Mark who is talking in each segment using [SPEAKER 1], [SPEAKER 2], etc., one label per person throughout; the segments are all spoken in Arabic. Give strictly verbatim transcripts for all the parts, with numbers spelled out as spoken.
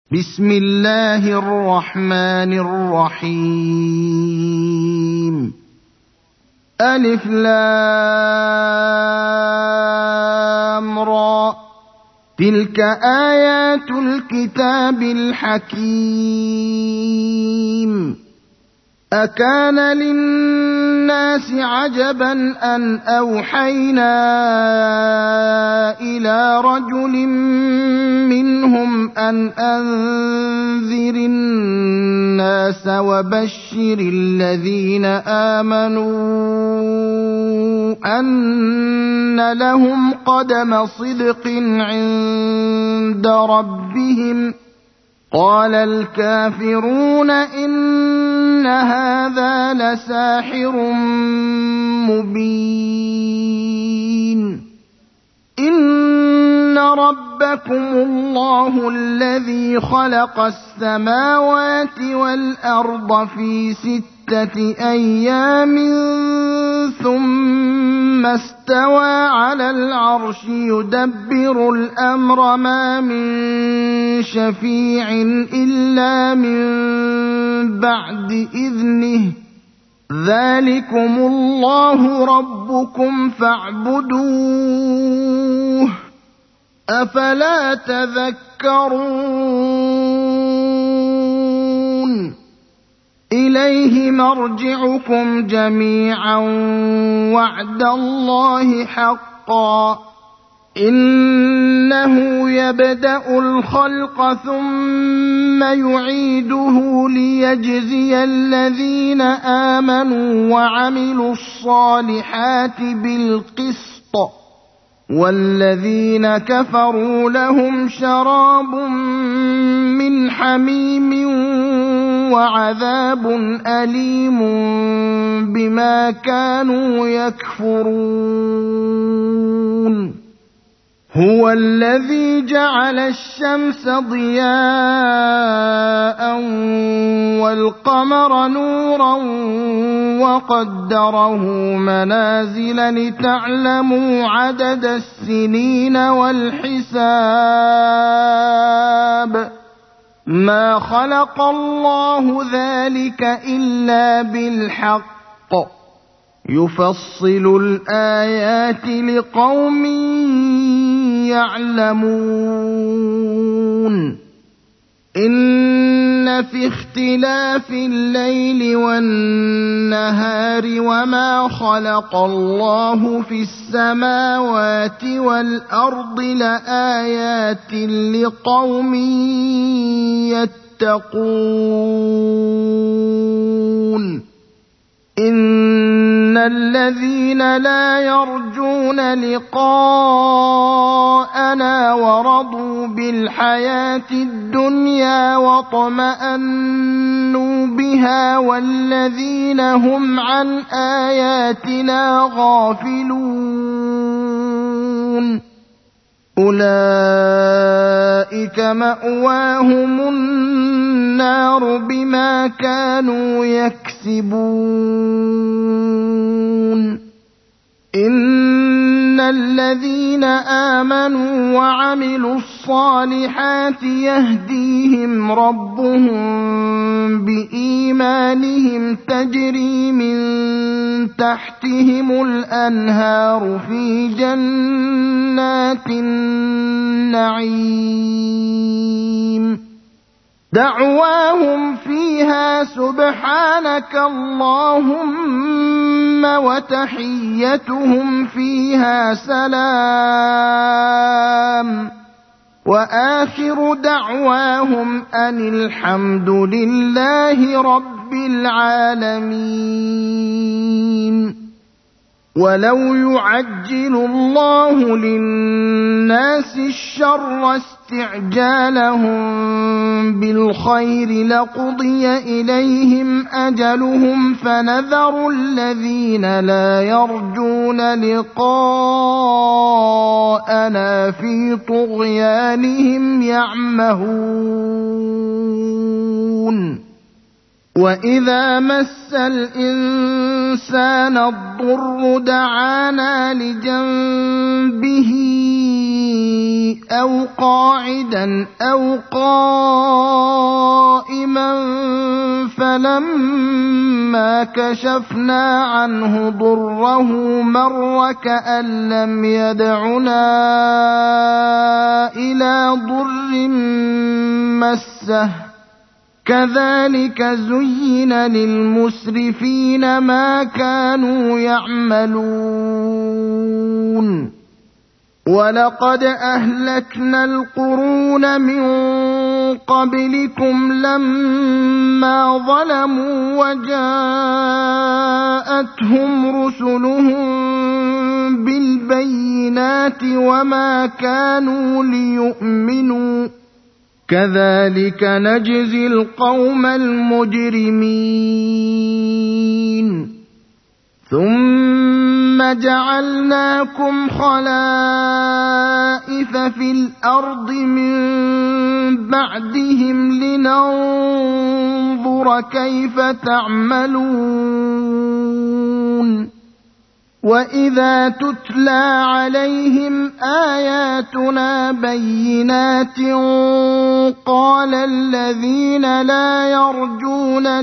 [SPEAKER 1] بسم الله الرحمن الرحيم ألف لام را تلك آيات الكتاب الحكيم أكان للناس عجبا أن أوحينا إلى رجل منهم أن أنذر الناس وبشر الذين آمنوا أن لهم قدم صدق عند ربهم قال الكافرون إن هذا لساحر مبين إن ربكم الله الذي خلق السماوات والأرض في ستة أيام ثم استوى على العرش يدبر الأمر ما من شفيع إلا من بعد إذنه ذلكم الله ربكم فاعبدوه أفلا تذكرون إليه مرجعكم جميعا وعد الله حقا إنه يبدأ الخلق ثم يعيده ليجزي الذين آمنوا وعملوا الصالحات بالقسط والذين كفروا لهم شراب من حميم وعذاب أليم بما كانوا يكفرون هو الذي جعل الشمس ضياء والقمر نورا وقدره منازل لتعلموا عدد السنين والحساب ما خلق الله ذلك إلا بالحق يفصل الآيات لقوم يعلمون إن في اختلاف الليل والنهار وما خلق الله في السماوات والأرض لآيات لقوم يتقون إن الذين لا يرجون لقاءنا ورضوا بالحياة الدنيا واطمأنوا بها والذين هم عن آياتنا غافلون أولئك مأواهم النار بما كانوا يكسبون إن الذين آمنوا وعملوا الصالحات يهديهم ربهم بإيمانهم تجري من تحتهم الأنهار في جنات النعيم دعواهم فيها سبحانك اللهم وتحيتهم فيها سلام وآخر دعواهم أن الحمد لله رب العالمين ولو يعجل الله للناس الشر استعجالهم بالخير لقضي إليهم أجلهم فنذر الذين لا يرجون لقاءنا في طغيانهم يعمهون وإذا مس الإنسان الضر دعانا لجنبه أو قاعدا أو قائما فلما كشفنا عنه ضره مر كأن لم يدعنا إلى ضر مسه كذلك زين للمسرفين ما كانوا يعملون ولقد أهلكنا القرون من قبلكم لما ظلموا وجاءتهم رسلهم بالبينات وما كانوا ليؤمنوا كذلك نجزي القوم المجرمين ثم جعلناكم خلائف في الأرض من بعدهم لننظر كيف تعملون وإذا تتلى عليهم آياتنا بينات قال الذين لا يرجون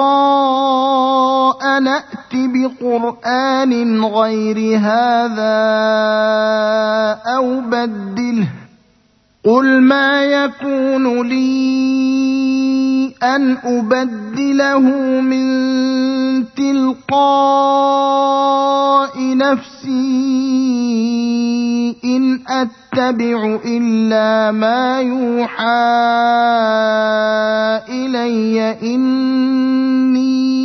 [SPEAKER 1] لقاء نأت بقرآن غير هذا أو بدله قل ما يكون لي أن أبدله من تلقاء نفسي إن أتبع إلا ما يوحى إلي إني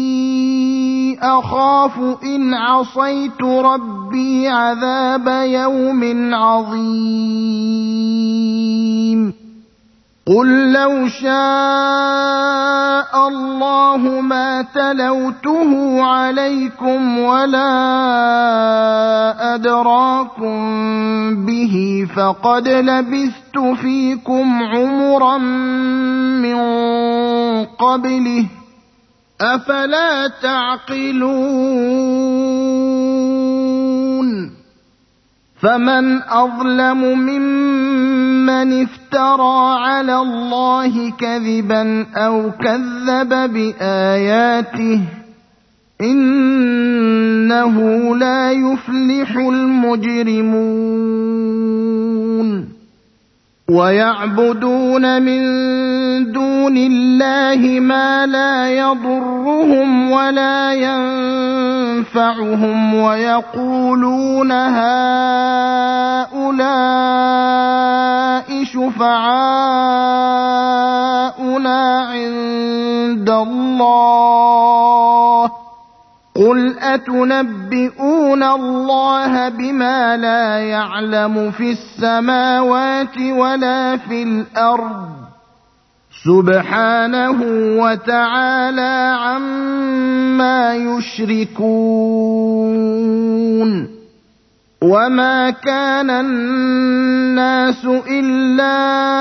[SPEAKER 1] أخاف إن عصيت ربي عذاب يوم عظيم قل لو شاء الله ما تلوته عليكم ولا أدراكم به فقد لبثت فيكم عمرا من قبله أفلا تعقلون فمن أظلم ممن افترى على الله كذبا أو كذب بآياته إنه لا يفلح المجرمون ويعبدون من دون الله ما لا يضرهم ولا ينفعهم ويقولون هؤلاء شفعاؤنا عند الله قل أتنبئون الله بما لا يعلم في السماوات ولا في الأرض سبحانه وتعالى عما يشركون وما كان الناس إلا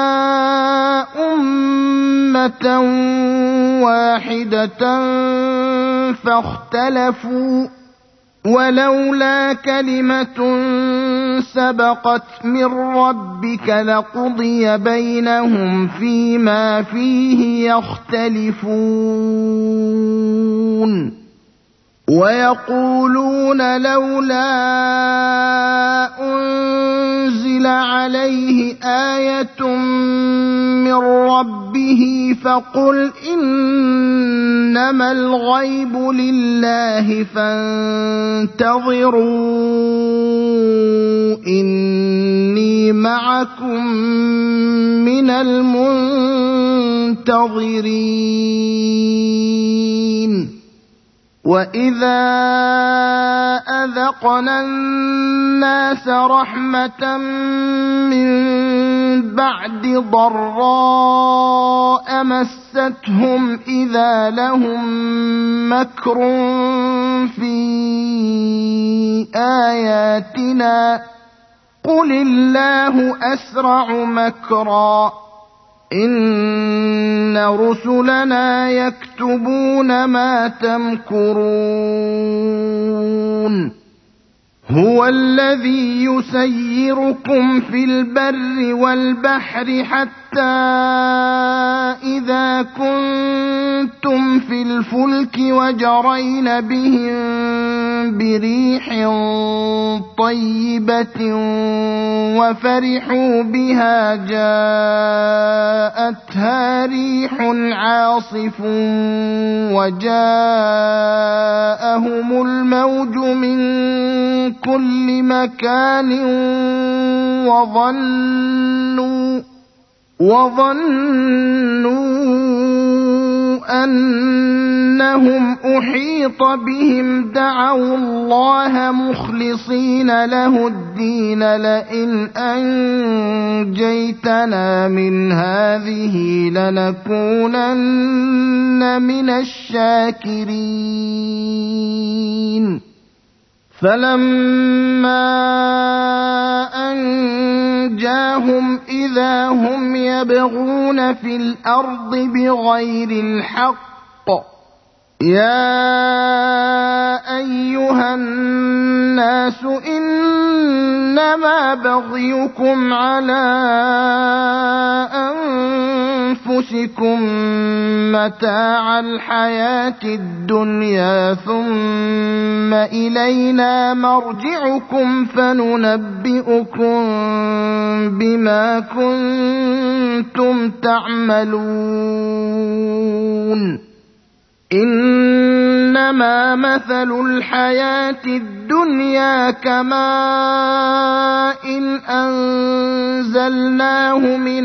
[SPEAKER 1] أمة واحدة فاختلفوا ولولا كلمة سبقت من ربك لقضي بينهم فيما فيه يختلفون ويقولون لولا أنزل عليه آية من ربه فقل إنما الغيب لله فانتظروا إني معكم من المنتظرين وإذا أذقنا الناس رحمة من بعد ضراء مستهم إذا لهم مكر في آياتنا قل الله أسرع مكرا إن رسلنا يكتبون ما تمكرون هو الذي يسيركم في البر والبحر حتى إذا كنتم في الفلك وجرين بهم بريح طيبة وفرحوا بها جاءتها ريح عاصف وجاءهم الموج من كل مكان وظنوا وظنوا أنهم أحيط بهم دعوا الله مخلصين له الدين لئن أنجيتنا من هذه لنكونن من الشاكرين فلما أنجاهم إذا هم يبغون في الأرض بغير الحق يا أيها الناس إنما بغيكم على أنفسكم متاع الحياة الدنيا ثم إلينا مرجعكم فننبئكم بما كنتم تعملون إنما مثل الحياة الدنيا كماء إن أنزلناه من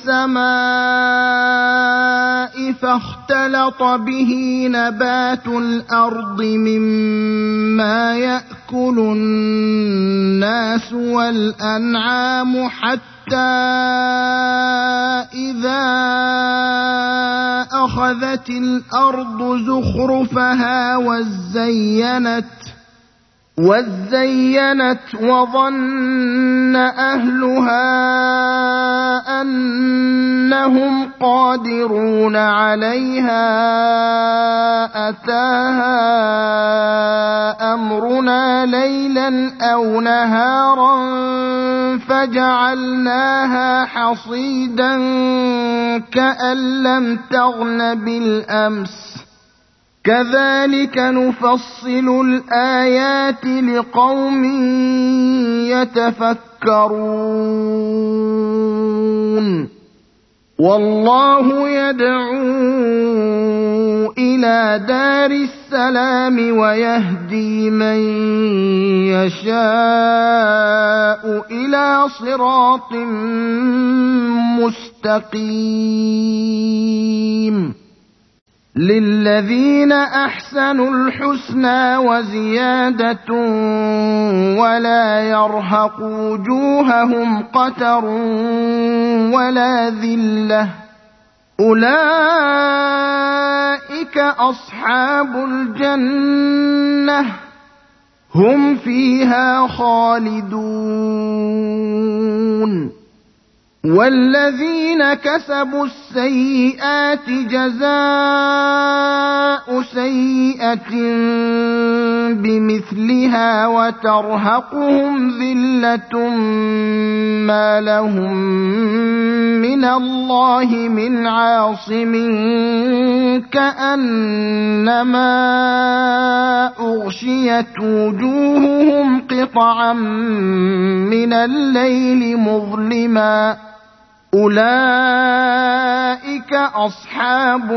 [SPEAKER 1] السماء فاختلط به نبات الأرض مما يأكل الناس والأنعام حتى إذا أخذت الأرض زخرفها وزينت وزينت وظن أهلها أنهم قادرون عليها أتاها أمرنا ليلا أو نهارا فجعلناها حصيدا كأن لم تغن بالأمس كذلك نفصل الآيات لقوم يتفكرون والله يدعو إلى دار السلام ويهدي من يشاء إلى صراط مستقيم للذين أحسنوا الحسنى وزيادة ولا يرهق وجوههم قتر ولا ذلة أولئك أصحاب الجنة هم فيها خالدون والذين كسبوا السيئات جزاء سيئة بمثلها وترهقهم ذلة ما لهم من الله من عاصم كأنما أغشيت وجوههم قطعا من الليل مظلما أولئك أصحاب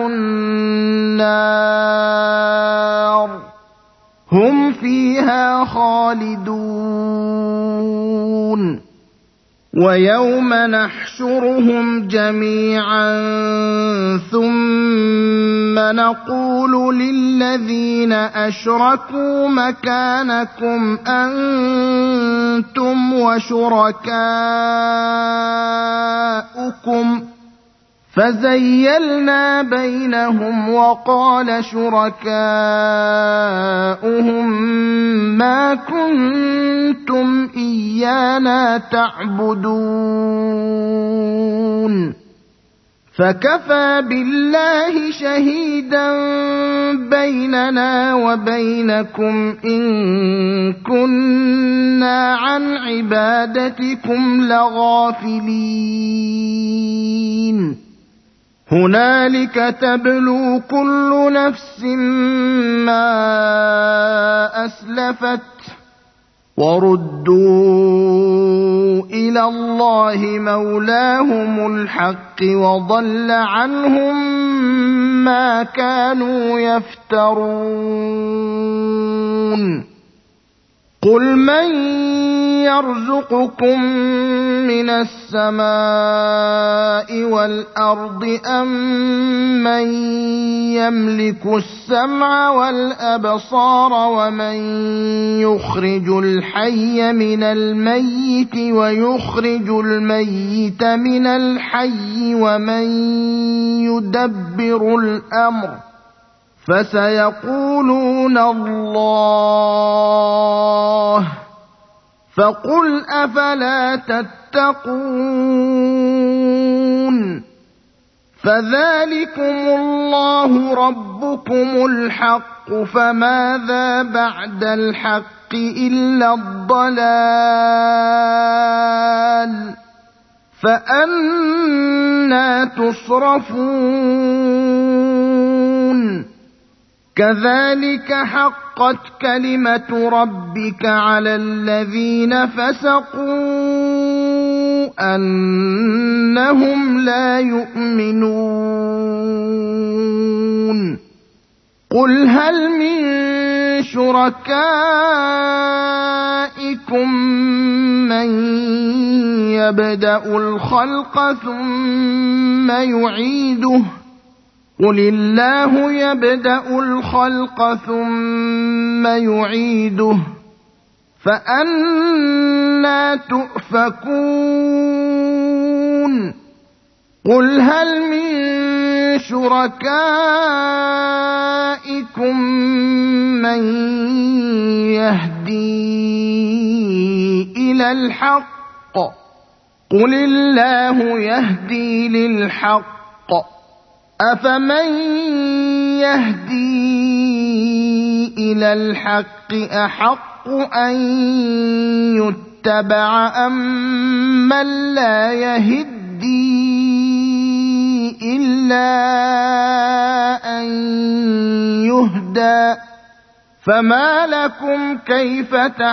[SPEAKER 1] النار هم فيها خالدون ويوم نحشرهم جميعا ثم نقول للذين أشركوا مكانكم أنتم وشركاؤكم فزيلنا بينهم وقال شركاؤهم ما كنتم إيانا تعبدون فكفى بالله شهيدا بيننا وبينكم إن كنا عن عبادتكم لغافلين هنالك تبلو كل نفس ما أسلفت وردوا إلى الله مولاهم الحق وضل عنهم ما كانوا يفترون قل من يرزقكم من السماء والأرض أم من يملك السمع والأبصار ومن يخرج الحي من الميت ويخرج الميت من الحي ومن يدبر الأمر فسيقولون الله فقل أفلا تتقون فذلكم الله ربكم الحق فماذا بعد الحق إلا الضلال فأنى تصرفون كذلك حقت كلمة ربك على الذين فسقوا أنهم لا يؤمنون قل هل من شركائكم من يبدأ الخلق ثم يعيده قل الله يبدأ الخلق ثم يعيده فأنى تؤفكون قل هل من شركائكم من يهدي إلى الحق قل الله يهدي للحق أفمن يهدي إلى الحق أحق أن يتبع أم من لا يهدي إلا أن يهدى فما لكم كيف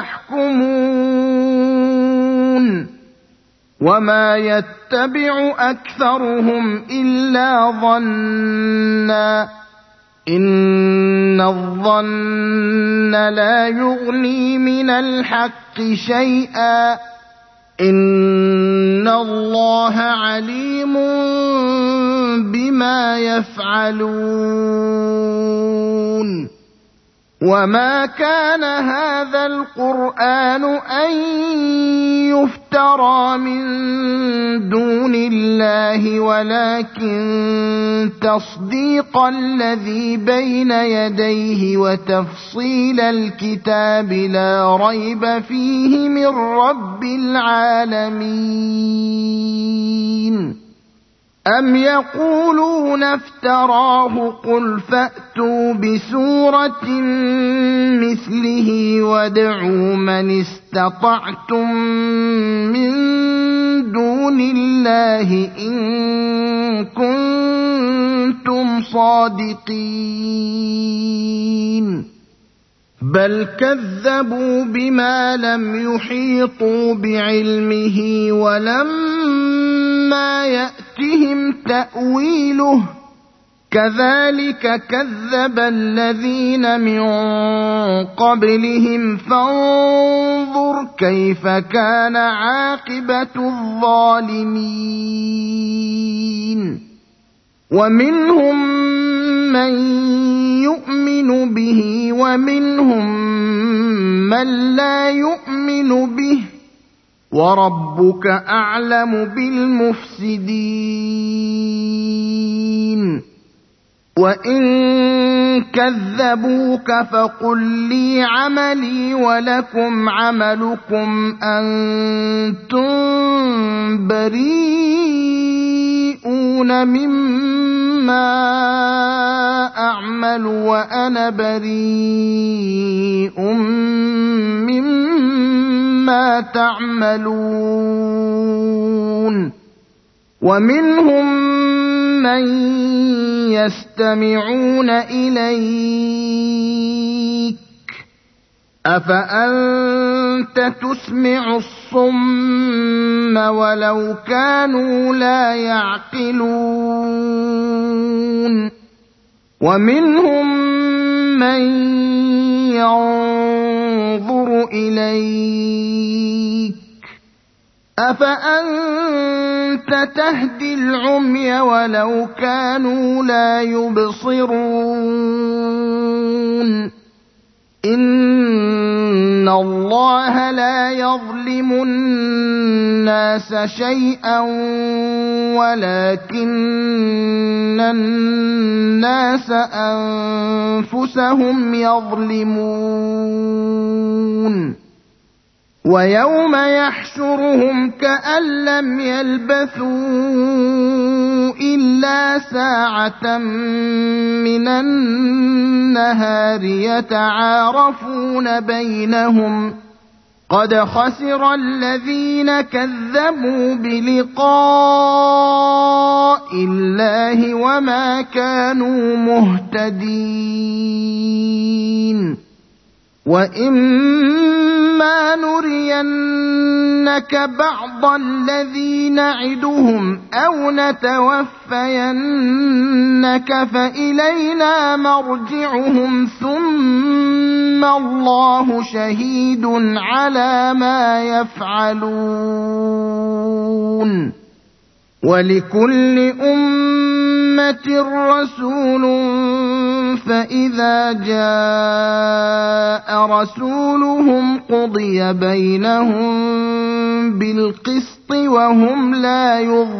[SPEAKER 1] تحكمون وما يتبع أكثرهم إلا ظنا إن الظن لا يغني من الحق شيئا إن الله عليم بما يفعلون وما كان هذا القرآن أن يفترى من دون الله ولكن تصديق الذي بين يديه وتفصيل الكتاب لا ريب فيه من رب العالمين أم يقولون افتراه قل فأتوا بسورة مثله وادعوا من استطعتم من دون الله إن كنتم صادقين بل كذبوا بما لم يحيطوا بعلمه ولما يأتهم تأويله كذلك كذب الذين من قبلهم فانظر كيف كان عاقبة الظالمين ومنهم من يؤمن به ومنهم من لا يؤمن به وربك أعلم بالمفسدين وإن كذبوك فقل لي عملي ولكم عملكم أنتم بريئون تجرمون مما أعمل وأنا بريء مما تعملون ومنهم من يستمعون إليك أفأنت تسمع الصم ولو كانوا لا يعقلون ومنهم من ينظر إليك أفأنت تهدي العمي ولو كانوا لا يبصرون إن الله لا يظلم الناس شيئا ولكن الناس أنفسهم يظلمون ويوم يحشرهم كأن لم يلبثوا إلا ساعة من النهار يتعارفون بينهم قد خسر الذين كذبوا بلقاء الله وما كانوا مهتدين وإما نرينك بعض الذي نعدهم أو نتوفينك فإلينا مرجعهم ثم الله شهيد على ما يفعلون ولكل أمة رسول فإذا جاء رسولهم قضي بينهم بالقسط وهم لا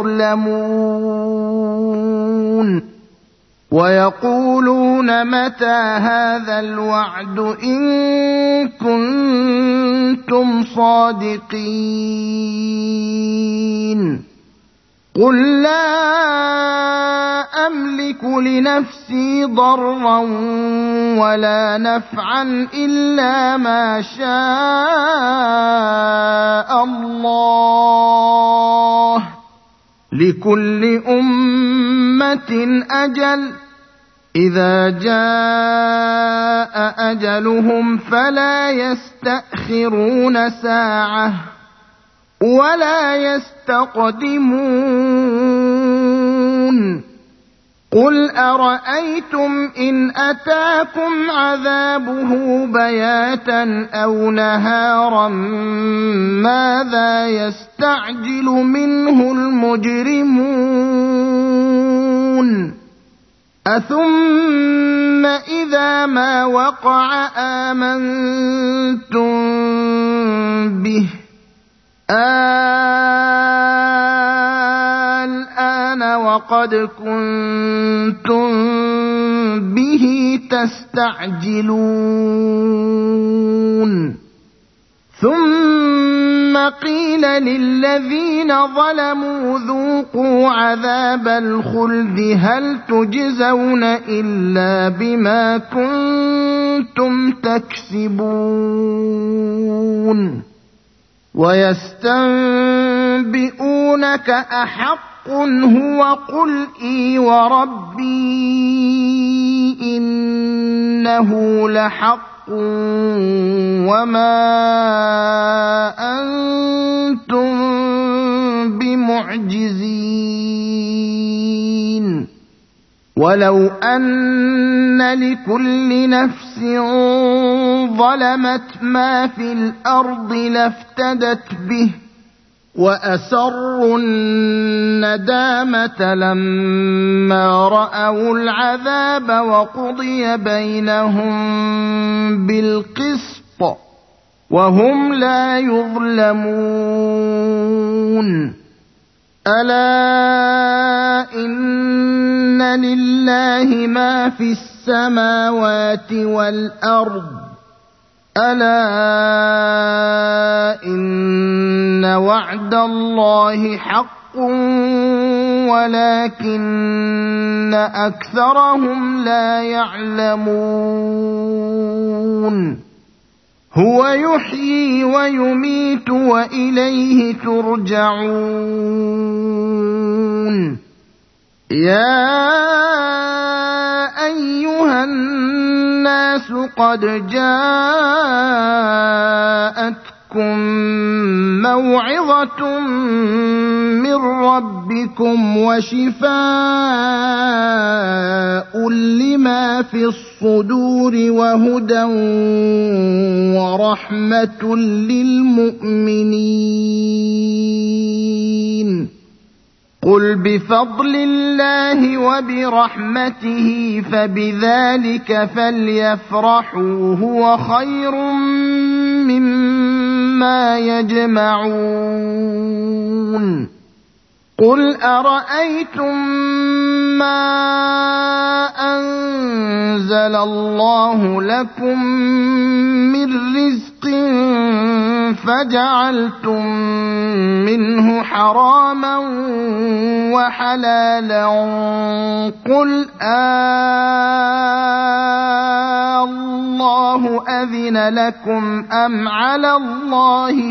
[SPEAKER 1] يظلمون ويقولون متى هذا الوعد إن كنتم صادقين قل لا أملك لنفسي ضرا ولا نفعا إلا ما شاء الله لكل أمة أجل إذا جاء أجلهم فلا يستأخرون ساعة ولا يستقدمون قل أرأيتم إن أتاكم عذابه بياتا أو نهارا ماذا يستعجل منه المجرمون أثم إذا ما وقع آمنتم به الآن وقد كنتم به تستعجلون ثم قيل للذين ظلموا ذوقوا عذاب الخلد هل تجزون إلا بما كنتم تكسبون ويستنبئونك أحق هو قل إي وربي إنه لحق وما أنتم بمعجزين ولو أن لكل نفس ظلمت ما في الأرض لافتدت به وأسروا الندامة لما رأوا العذاب وقضي بينهم بالقسط وهم لا يظلمون ألا إن لله ما في السماوات والأرض ألا إن وعد الله حق ولكن أكثرهم لا يعلمون هو يحيي ويميت وإليه ترجعون يا أيها الناس قد جاءتكم موعظة من ربكم وشفاء لما في الصدور وهدى ورحمة للمؤمنين قل بفضل الله وبرحمته فبذلك فليفرحوا هو خير مما يجمعون قل أرأيتم ما أنزل الله لكم من رزق فجعلتم منه حراما وحلالا قل آه أذن لكم أم على الله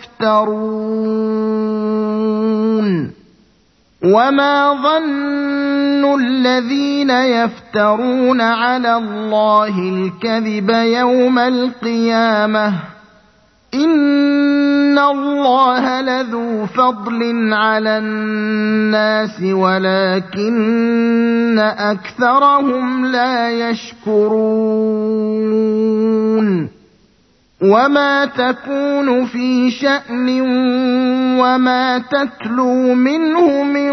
[SPEAKER 1] تفترون وما ظن الذين يفترون على الله الكذب يوم القيامة إن الله لذو فضل على الناس ولكن أكثرهم لا يشكرون وما تكون في شأن وما تتلو منه من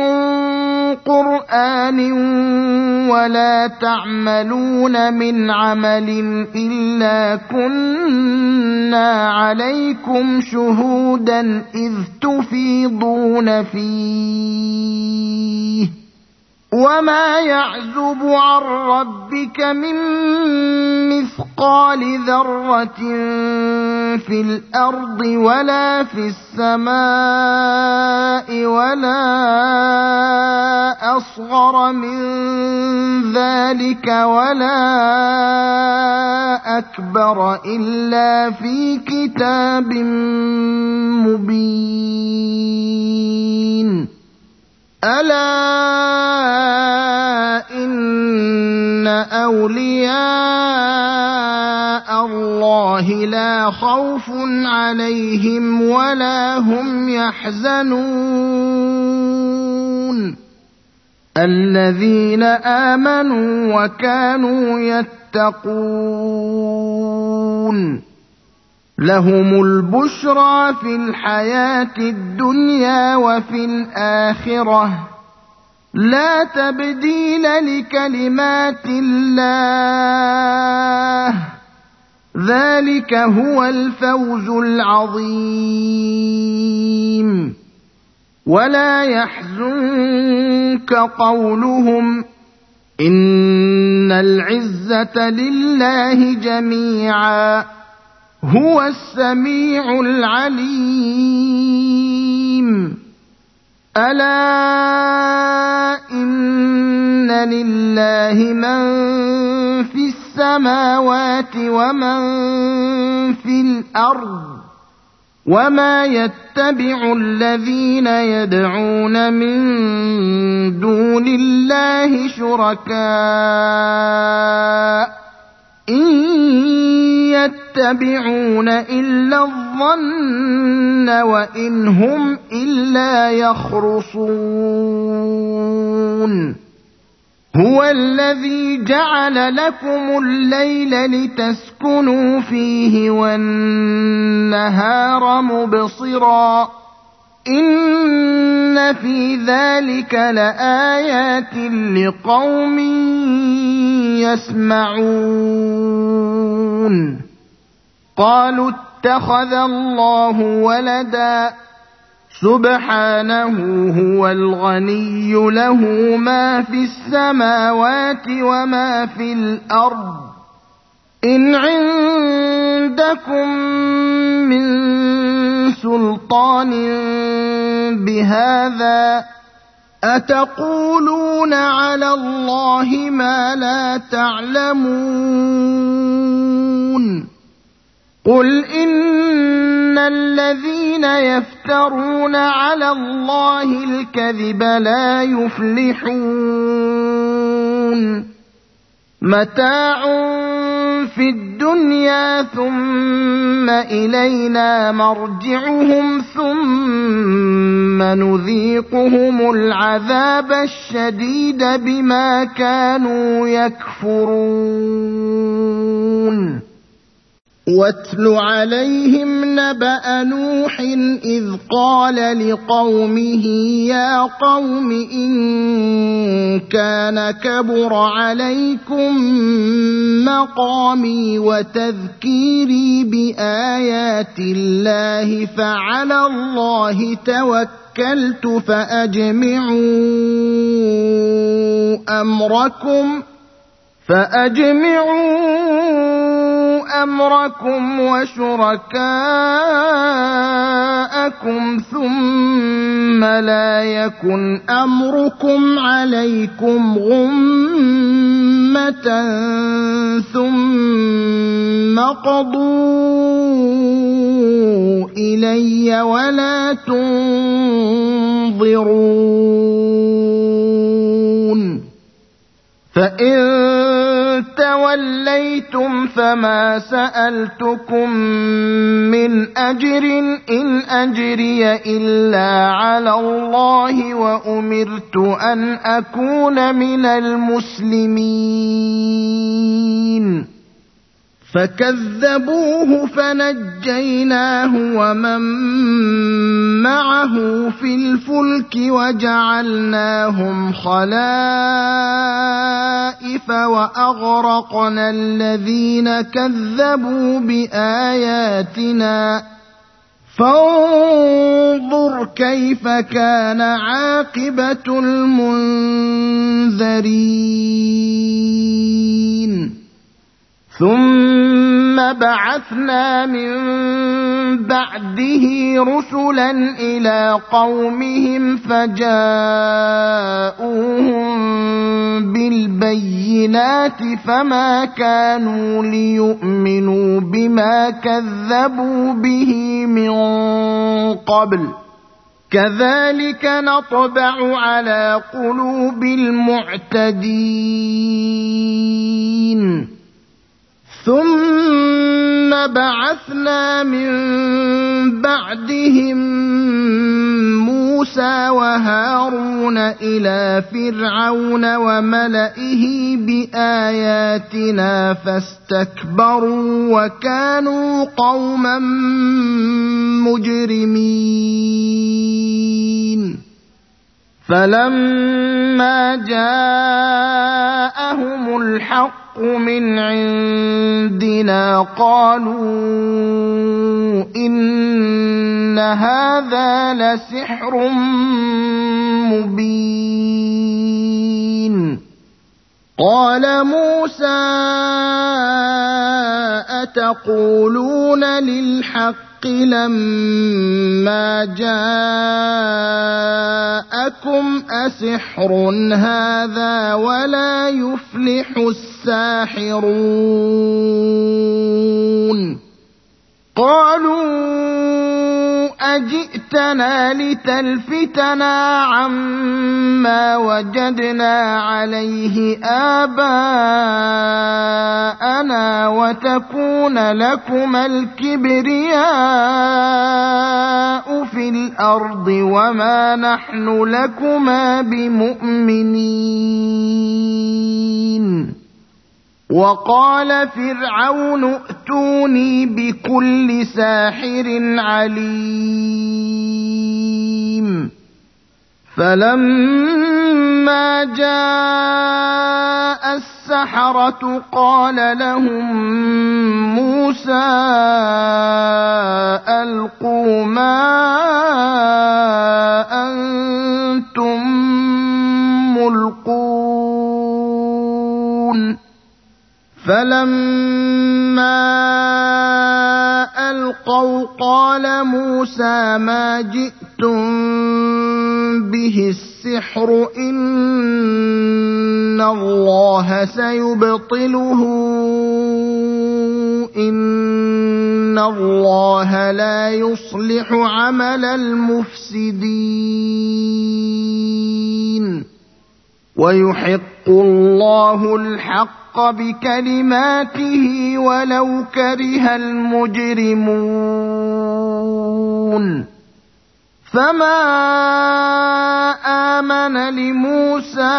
[SPEAKER 1] قرآن ولا تعملون من عمل إلا كنا عليكم شهودا إذ تفيضون فيه وما يعزب عن ربك من مثقال ذرة في الأرض ولا في السماء ولا أصغر من ذلك ولا أكبر إلا في كتاب مبين ألا إن أولياء الله لا خوف عليهم ولا هم يحزنون الذين آمنوا وكانوا يتقون لهم البشرى في الحياة الدنيا وفي الآخرة لا تبديل لكلمات الله ذلك هو الفوز العظيم ولا يحزنك قولهم إن العزة لله جميعا هو السميع العليم ألا إن لله من في السماوات ومن في الأرض وما يتبع الذين يدعون من دون الله شركاء إن يتبعون إلا الظن وإن هم إلا يخرصون هو الذي جعل لكم الليل لتسكنوا فيه والنهار مبصرا إن في ذلك لآيات لقوم يسمعون قالوا اتخذ الله ولدا سبحانه هو الغني له ما في السماوات وما في الأرض إن عندكم من سلطان بهذا أتقولون على الله ما لا تعلمون قل إن الذين يفترون على الله الكذب لا يفلحون متاع في الدنيا ثم إلينا مرجعهم ثم نذيقهم العذاب الشديد بما كانوا يكفرون واتل عليهم نبأ نوح إذ قال لقومه يا قوم إن كان كبر عليكم مقامي وتذكيري بآيات الله فعلى الله توكلت فأجمعوا أمركم فأجمعوا أمركم وشركاءكم ثم لا يكن أمركم عليكم غمة ثم قضوا إلي ولا تنظرون فإن توليتم فما سألتكم من أجر إن أجري إلا على الله وأمرت أن أكون من المسلمين فكذبوه فنجيناه ومن معه في الفلك وجعلناهم خلائف وأغرقنا الذين كذبوا بآياتنا فانظر كيف كان عاقبة المنذرين ثم بعثنا من بعده رسلا إلى قومهم فجاءوهم بالبينات فما كانوا ليؤمنوا بما كذبوا به من قبل كذلك نطبع على قلوب المعتدين ثم بعثنا من بعدهم موسى وهارون إلى فرعون وملئه بآياتنا فاستكبروا وكانوا قوما مجرمين فلما جاءهم الحق من عندنا قالوا إن هذا لسحر مبين قال موسى أتقولون للحق لما جاءكم أسحر هذا ولا يفلح الساحرون قالوا أجئتنا لتلفتنا عما وجدنا عليه آباءنا وتكون لكما الكبرياء في الأرض وما نحن لكما بمؤمنين وقال فرعون ائتوني بكل ساحر عليم فلما جاء السحرة قال لهم موسى ألقوا ما أنتم ملقون فلما ألقوا قال موسى ما جئتم به السحر إن الله سيبطله إن الله لا يصلح عمل المفسدين ويحق الله الحق بكلماته ولو كره المجرمون فما آمن لموسى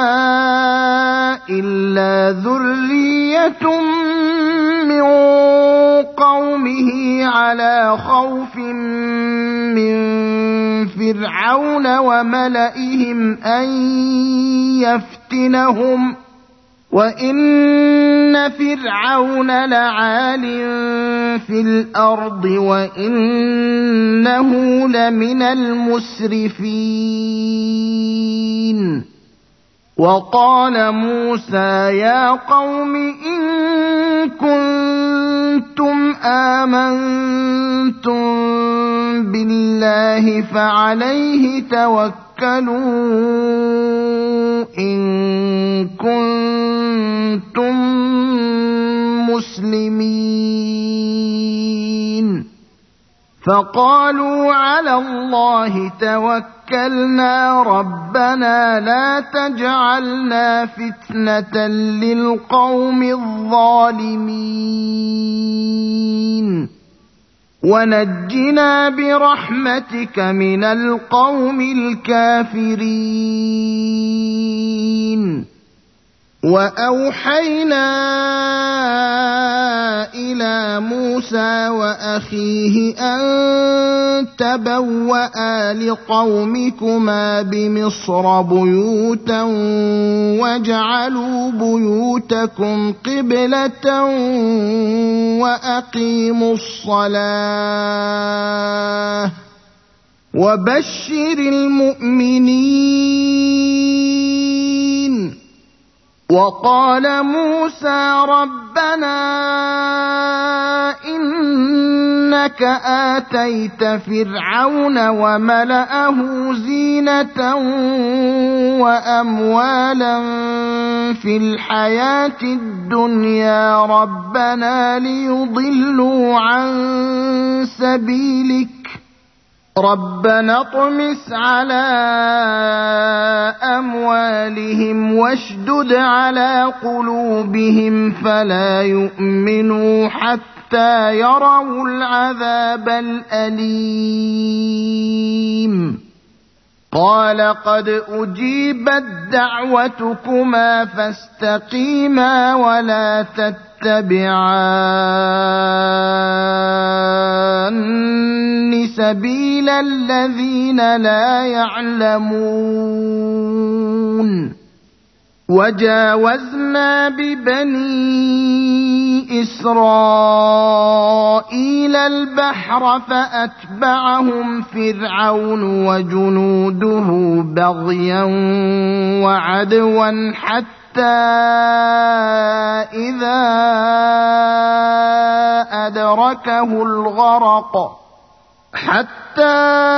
[SPEAKER 1] إلا ذرية من قومه على خوف من فرعون وملئهم أن يفتنهم وإن فرعون لعال في الأرض وإنه لمن المسرفين وقال موسى يا قوم إن كنتم آمنتم بالله فعليه توكلوا إن كنتم مسلمين فقالوا على الله توكلنا ربنا لا تجعلنا فتنة للقوم الظالمين ونجنا برحمتك من القوم الكافرين وأوحينا إلى موسى وأخيه أن تبوأ لقومكما بمصر بيوتا واجعلوا بيوتكم قبلة وأقيموا الصلاة وبشر المؤمنين وقال موسى ربنا إنك آتيت فرعون وملأه زينة وأموالا في الحياة الدنيا ربنا ليضلوا عن سبيلك ربنا اطمس على أموالهم واشدد على قلوبهم فلا يؤمنوا حتى يروا العذاب الأليم قال قد أجيبت دعوتكما فاستقيما ولا تتبعان سبيل الذين لا يعلمون وجاوزنا ببني إسرائيل البحر فأتبعهم فرعون وجنوده بغيا وعدوا حتى إذا أدركه الغرق حتى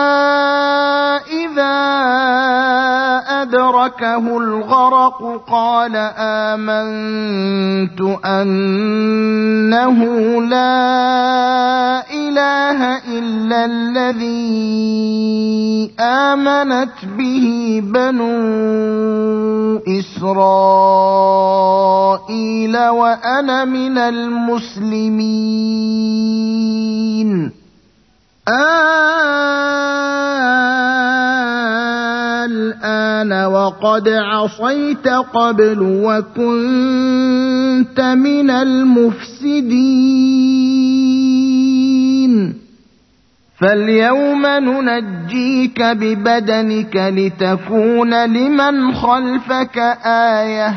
[SPEAKER 1] إذا أدركه الغرق قال آمنت أنه لا إله إلا الذي آمنت به بنو إسرائيل وأنا من المسلمين الآن وقد عصيت قبل وكنت من المفسدين فاليوم ننجيك ببدنك لتكون لمن خلفك آية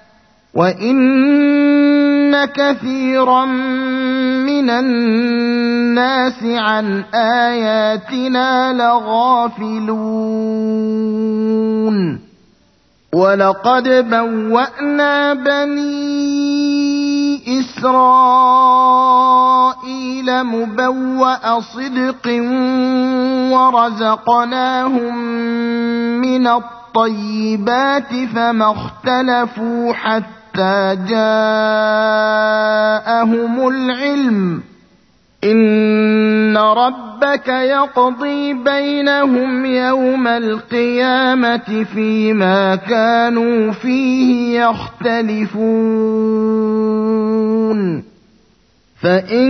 [SPEAKER 1] وإن كثيرا من الناس عن آياتنا لغافلون ولقد بوأنا بني إسرائيل إسرائيل مبوأ صدق ورزقناهم من الطيبات فما اختلفوا حتى جاءهم العلم إن ربك يقضي بينهم يوم القيامة فيما كانوا فيه يختلفون فإن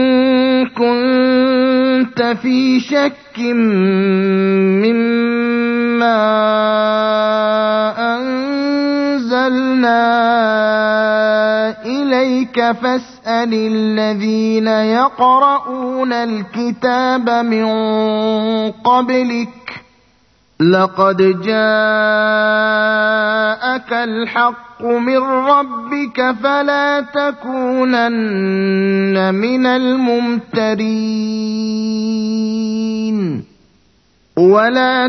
[SPEAKER 1] كنت في شك مما أنزلنا إليك فاسأل الذين يقرؤون الكتاب من قبلك لقد جاءك الحق من ربك فلا تكونن من الممترين ولا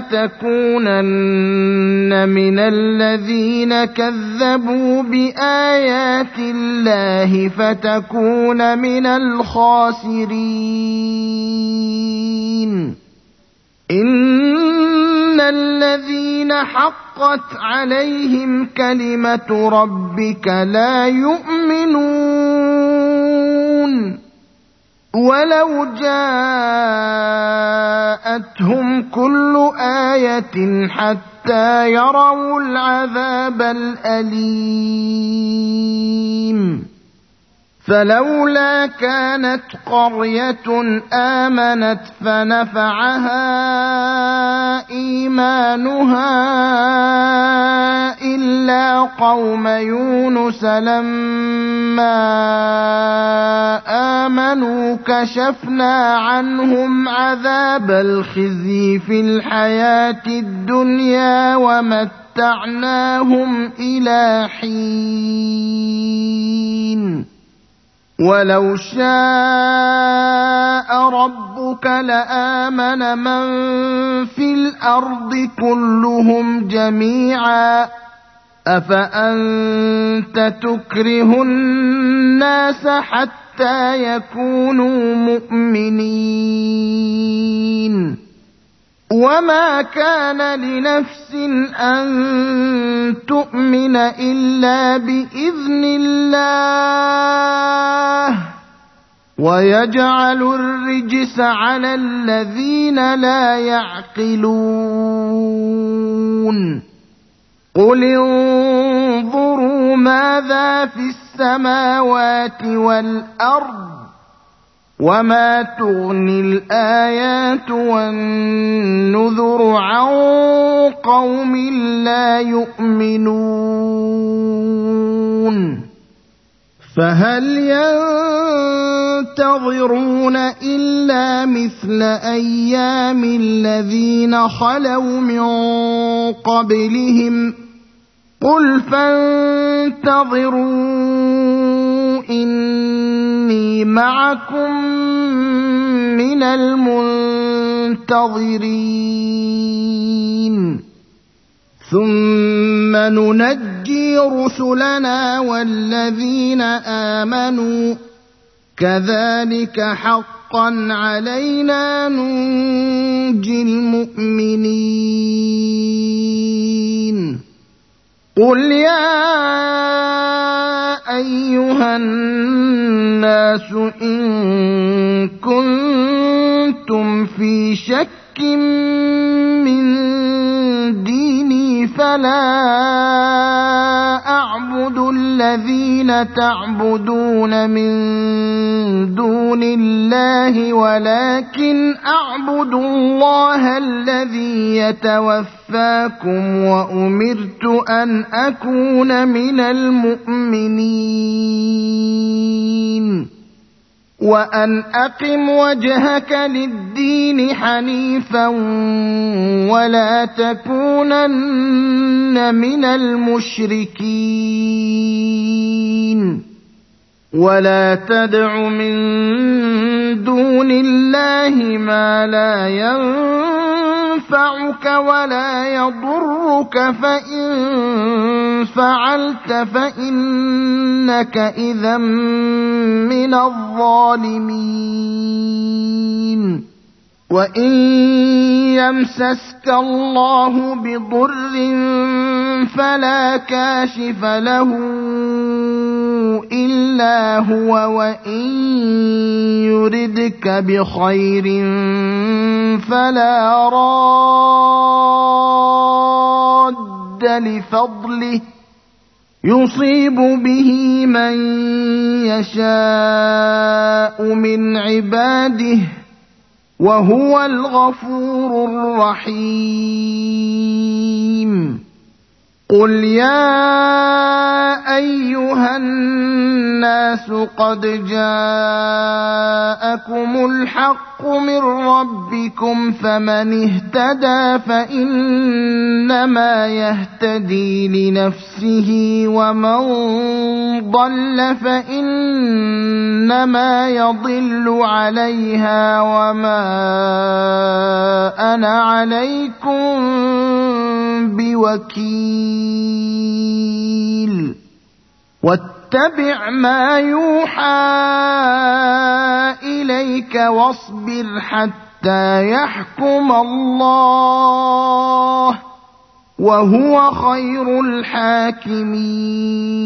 [SPEAKER 1] تكونن من الذين كذبوا بآيات الله فتكون من الخاسرين إن الذين حقت عليهم كلمة ربك لا يؤمنون ولو جاءتهم كل آية حتى يروا العذاب الأليم فلولا كانت قرية آمنت فنفعها إيمانها إلا قوم يونس لما آمنوا كشفنا عنهم عذاب الخزي في الحياة الدنيا ومتعناهم إلى حين ولو شاء ربك لآمن من في الأرض كلهم جميعا أفأنت تكره الناس حتى يكونوا مؤمنين وما كان لنفس أن تؤمن إلا بإذن الله ويجعل الرجس على الذين لا يعقلون قل انظروا ماذا في السماوات والأرض وما تغني الآيات والنذر عن قوم لا يؤمنون فهل ينتظرون إلا مثل أيام الذين خلوا من قبلهم قل فانتظروا إني معكم من المنتظرين ثم ننجي رسلنا والذين آمنوا كذلك حقا علينا ننجي المؤمنين قل يا أيها الناس إن كنتم في شك من ديني فلا أعبد الذين تعبدون من دون الله ولكن أعبد الله الذي يتوفاكم وأمرت أن أكون من المؤمنين وأن أقم وجهك للدين حنيفا ولا تكونن من المشركين ولا تدع من دون الله ما لا ينفعك ينفعك ولا يضرك فإن فعلت فإنك إذا من الظالمين وإن يمسسك الله بضر فلا كاشف له إلا هو وإن يردك بخير فلا راد لفضله يصيب به من يشاء من عباده وهو الغفور الرحيم قل يا أيها الناس قد جاءكم الحق من ربكم فمن اهتدى فإنما يهتدي لنفسه ومن ضل فإنما يضل عليها وما أنا عليكم بوكيل واتبع ما يوحى إليك واصبر حتى يحكم الله وهو خير الحاكمين